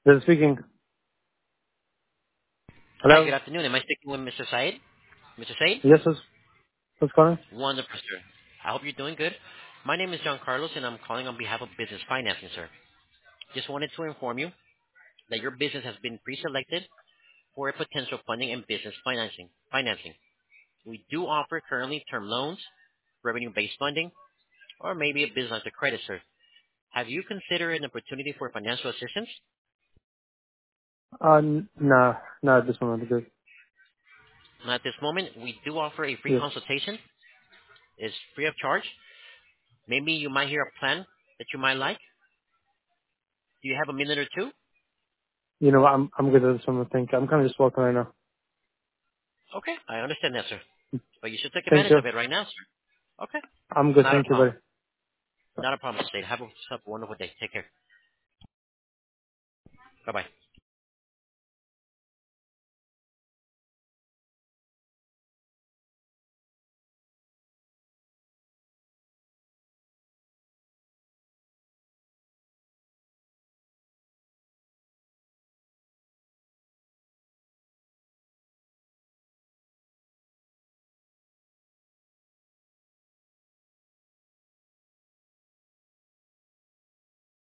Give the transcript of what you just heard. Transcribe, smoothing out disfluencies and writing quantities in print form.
This is speaking. Hi, Hello? good afternoon. Am I speaking with Mr. Said? Mr. Said? Yes, who's calling? Wonderful, sir. I hope you're doing good. My name is John Carlos, and I'm calling on behalf of Business Financing, sir. Just wanted to inform you that your business has been pre-selected for a potential funding and business financing. We do offer currently term loans, revenue-based funding, or maybe a business line of credit, sir. Have you considered an opportunity for financial assistance? Nah, not at this moment. Good. Not at this moment. We do offer a free Yes. consultation. It's free of charge. Maybe you might hear a plan that you might like. Do you have a minute or two? You know what? I'm good at this moment. Thank you. I'm kind of just walking right now. Okay, I understand that, sir. But you should take Thank advantage you. of it right now, sir. Okay, I'm good. not a Thank you, problem. buddy. Not a problem, State. Have a wonderful day. Take care. Bye-bye.